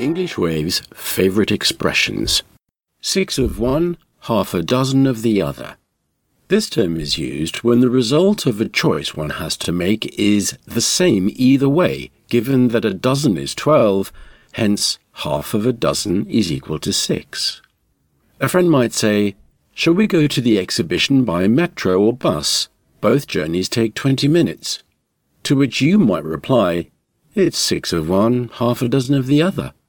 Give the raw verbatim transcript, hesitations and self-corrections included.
English Wave's favourite expressions. Six of one, half a dozen of the other. This term is used when the result of a choice one has to make is the same either way, given that a dozen is twelve, hence half of a dozen is equal to six. A friend might say, "Shall we go to the exhibition by metro or bus? Both journeys take twenty minutes." To which you might reply, "It's six of one, half a dozen of the other."